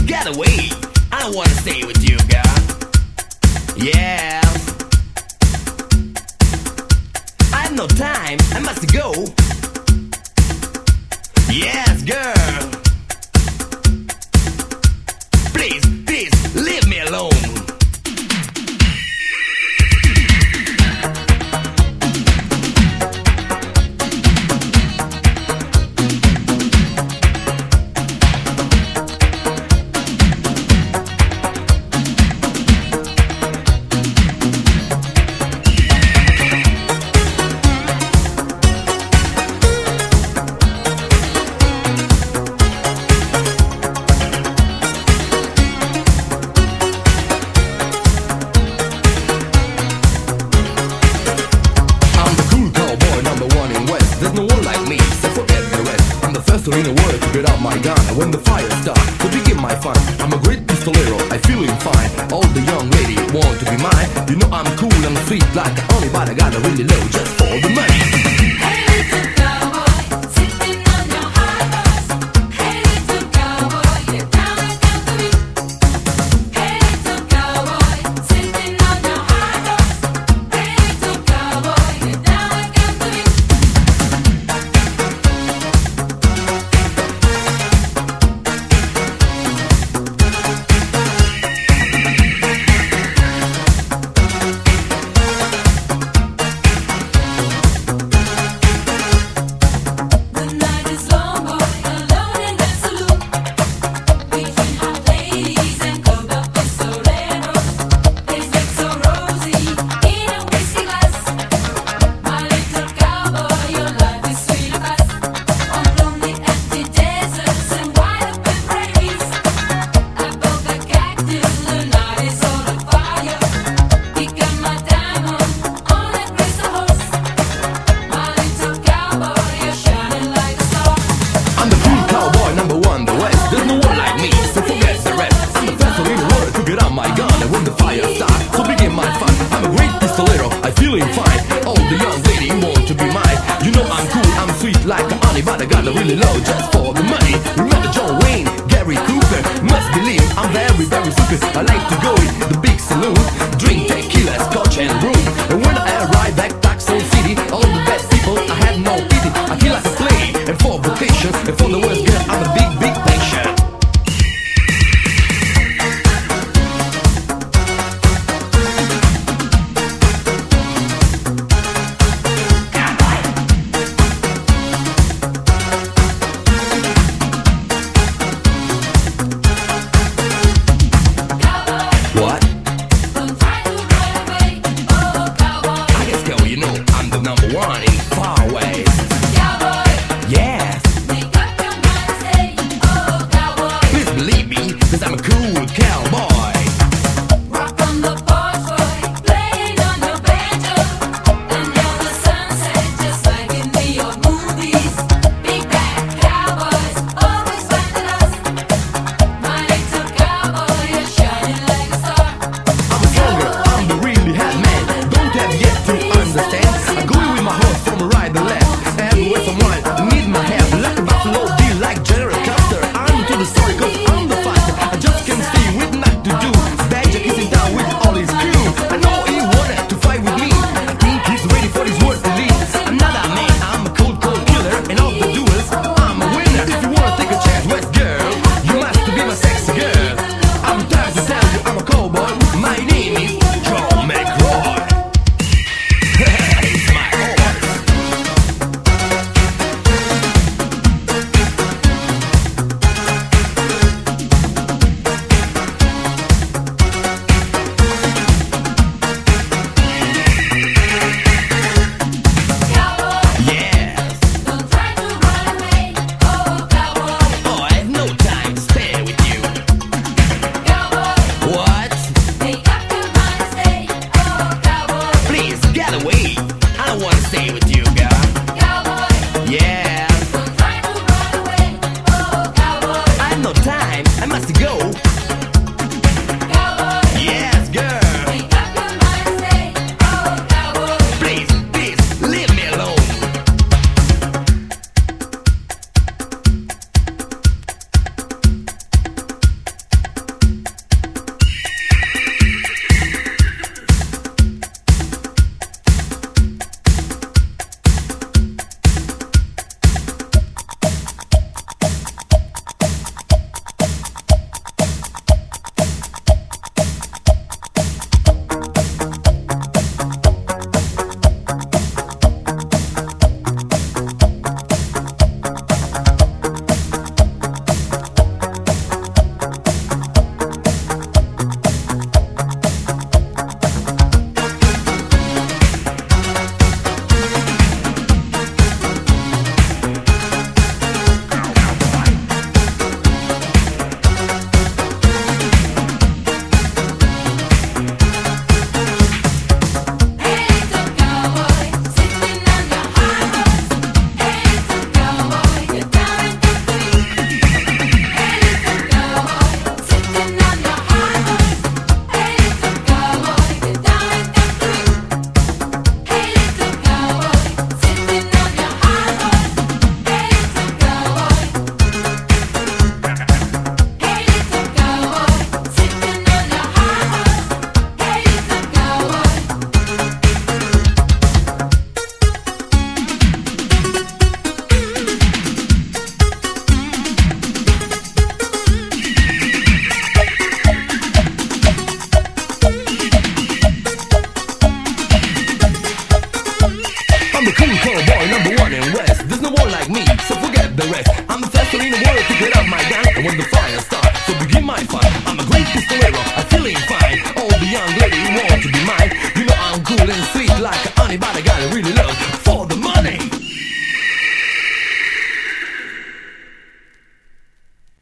get away. I don't wanna stay with you, girl. Yeah. I have no time, I must go. Yes, girl. Please, please, leave me alone. There's no one like me, so forget the rest. I'm the first one in the world to get out my gun. And when the fire starts, to begin my fun. I'm a great pistolero, I feeling fine. All the young ladies want to be mine. You know I'm cool, I'm sweet like a honey, but I got a really low just for the money. When the fire starts, so begin my fun. I'm a great pistolero, I feeling fine. All the young ladies want to be mine. You know I'm cool, I'm sweet like a honey, but I got a really low just for the money. Remember John Wayne, Gary Cooper, must believe I'm very, very stupid. I like to go in the big saloon, drink tequila, scotch and rum. And when I arrive back Tucson City, all the best people, I had no pity. I feel like a play, and for vocation, and for the worst girl, I'm a big, big patient. What? get out my gun, and when the fire starts, so begin my fun. I'm a great pistolero, I'm feeling fine. All the young ladies want to be mine.